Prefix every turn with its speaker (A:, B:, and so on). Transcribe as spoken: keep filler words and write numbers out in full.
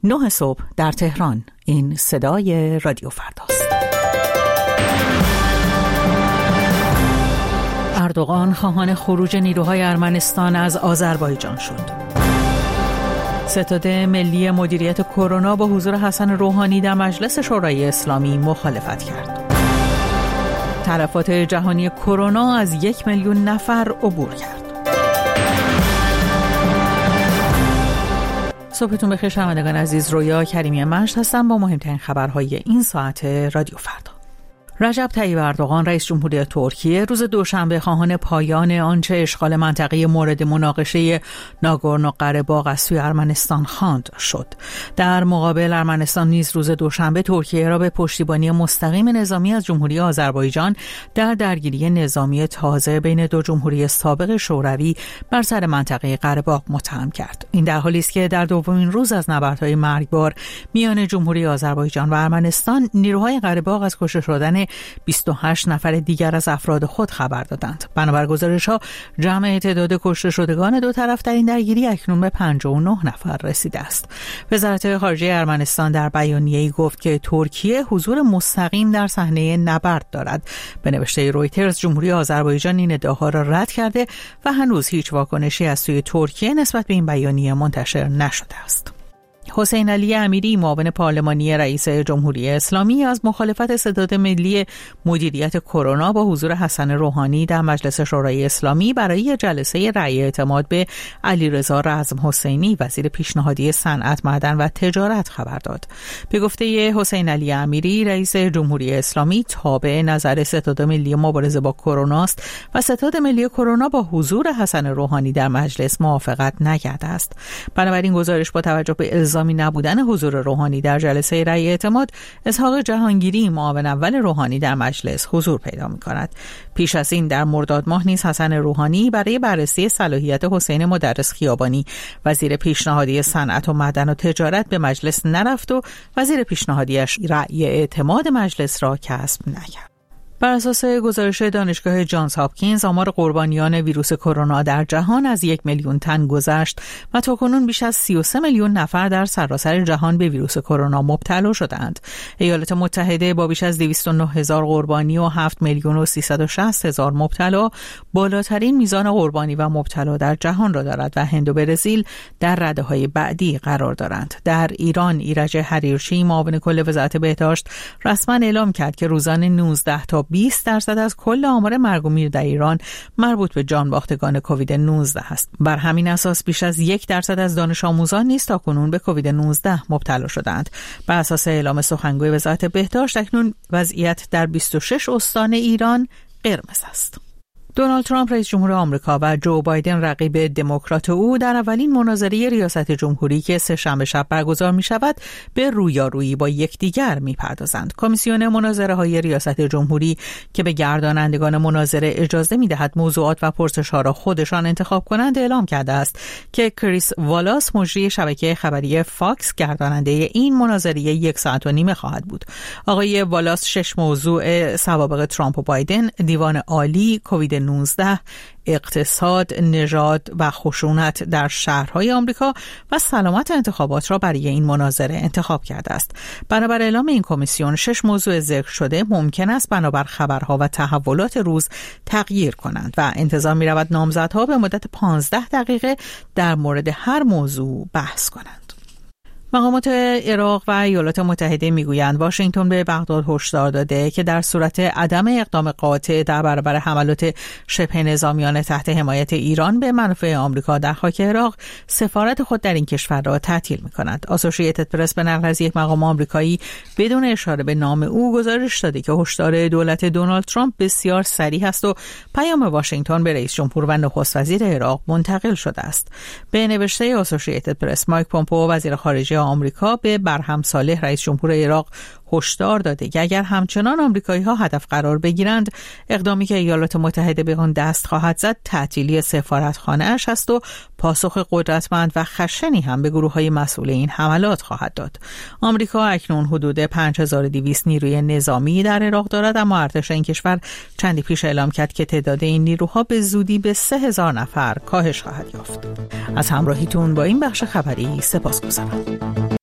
A: نه صبح در تهران. این صدای رادیو فرداست. اردوغان خواهان خروج نیروهای ارمنستان از آذربایجان شد. ستاد ملی مدیریت کرونا با حضور حسن روحانی در مجلس شورای اسلامی مخالفت کرد. تلفات جهانی کرونا از یک میلیون نفر عبور کرد. صبحتون بخیر شنوندگان عزیز، رویا کریمی مجد هستم با مهمترین خبرهای این ساعت رادیو فردا. رجب طیب اردوغان رئیس جمهوری ترکیه روز دوشنبه خواهان پایان آنچه اشغال منطقه مورد مناقشه ناگورنو قره‌باغ از سوی ارمنستان خواند شد. در مقابل ارمنستان نیز روز دوشنبه ترکیه را به پشتیبانی مستقیم نظامی از جمهوری آذربایجان در درگیری نظامی تازه بین دو جمهوری سابق شوروی بر سر منطقه قره‌باغ متهم کرد. این در حالی است که در دومین روز از نبردهای مرگبار میان جمهوری آذربایجان و ارمنستان نیروهای قره‌باغ از کشته شدن بیست و هشت نفر دیگر از افراد خود خبر دادند. بنابر گزارش‌ها جمع تعداد کشته شدگان دو طرف در این درگیری اکنون به پنجاه و نه نفر رسیده است. وزارت خارجه ارمنستان در بیانیه‌ای گفت که ترکیه حضور مستقیم در صحنه نبرد دارد. به نوشته رویترز جمهوری آذربایجان این ادعاها را رد کرده و هنوز هیچ واکنشی از سوی ترکیه نسبت به این بیانیه منتشر نشده است. حسین علی امیری معاون پارلمانی رئیس جمهوری اسلامی از مخالفت ستاد ملی مدیریت کرونا با حضور حسن روحانی در مجلس شورای اسلامی برای جلسه رأی اعتماد به علیرضا رزم حسینی وزیر پیشنهادی صنعت، معدن و تجارت خبر داد. به گفته حسین علی امیری رئیس جمهوری اسلامی تابع نظر ستاد ملی مبارزه با کرونا است و ستاد ملی کرونا با حضور حسن روحانی در مجلس موافقت نکرده است. بنابراین گزارش با توجه به الزامی نبودن حضور روحانی در جلسه رأی اعتماد، اسحاق جهانگیری معاون اول روحانی در مجلس حضور پیدا می‌کند. پیش از این در مرداد ماه نیز حسن روحانی برای بررسی صلاحیت حسین مدرس خیابانی وزیر پیشنهادی صنعت و معدن و تجارت به مجلس نرفت و وزیر پیشنهادیش رأی اعتماد مجلس را کسب نکرد. بر اساس گزارش دانشگاه جانز هاپکینز آمار قربانیان ویروس کرونا در جهان از یک میلیون تن گذشت و تاکنون بیش از سی و سه میلیون نفر در سراسر جهان به ویروس کرونا مبتلا شدند. ایالات متحده با بیش از دویست و نه هزار قربانی و هفت میلیون و سیصد و شصت هزار مبتلا بالاترین میزان قربانی و مبتلا در جهان را دارد و هند و برزیل در رده‌های بعدی قرار دارند. در ایران ایرج حریرچی معاون کل وزارت بهداشت رسما اعلام کرد که روزانه نوزده تا بیست درصد از کل آمار مرگ و میر در ایران مربوط به جانباختگان کووید نوزده است. بر همین اساس بیش از یک درصد از دانش آموزان نیز تاکنون به کووید نوزده مبتلا شدند. بر اساس اعلام سخنگوی وزارت بهداشت اکنون وضعیت در بیست و شش استان ایران قرمز است. دونالد ترامپ رئیس جمهور آمریکا و جو بایدن رقیب دموکرات او در اولین مناظره ریاست جمهوری که سه شنبه شب برگزار می شود به رویارویی با یکدیگر می پردازند. کمیسیون مناظره های ریاست جمهوری که به گردانندگان مناظره اجازه می دهد موضوعات و پرسش ها را خودشان انتخاب کنند اعلام کرده است که کریس والاس مجری شبکه خبری فاکس گرداننده این مناظره یک ساعت و نیمه خواهد بود. آقای والاس شش موضوع سوابق ترامپ و بایدن، دیوان عالی، کووید نوزده، اقتصاد، نژاد و خشونت در شهرهای آمریکا و سلامت انتخابات را برای این مناظره انتخاب کرده است. بنابر اعلام این کمیسیون شش موضوع ذکر شده ممکن است بنابر خبرها و تحولات روز تغییر کنند و انتظار می رود نامزدها به مدت پانزده دقیقه در مورد هر موضوع بحث کنند. مقامات عراق و ایالات متحده میگویند واشنگتن به بغداد هشدار داده که در صورت عدم اقدام قاطع در برابر حملات شبه نظامیان تحت حمایت ایران به منافع آمریکا در خاک عراق سفارت خود در این کشور را تعطیل می‌کند. اسوسییتد پرس به نقل از یک مقام آمریکایی بدون اشاره به نام او گزارش داده که هشدار دولت دونالد ترامپ بسیار صریح است و پیام واشنگتن به رئیس جمهور و نخست وزیر عراق منتقل شده است. به نوشته اسوسییتد پرس مایک پومپئو وزیر خارجه آمریکا به برهم صالح رئیس جمهور عراق هشدار داده که اگر همچنان آمریکایی‌ها هدف قرار بگیرند اقدامی که ایالات متحده به آن دست خواهد زد تعطیلی سفارتخانه‌اش است و پاسخ قدرتمند و خشنی هم به گروه‌های مسئول این حملات خواهد داد. آمریکا اکنون حدود پنج هزار و دویست نیروی نظامی در عراق دارد، اما ارتش این کشور چندی پیش اعلام کرد که تعداد این نیروها به زودی به سه هزار نفر کاهش خواهد یافت. از همراهیتون با این بخش خبری سپاسگزارم.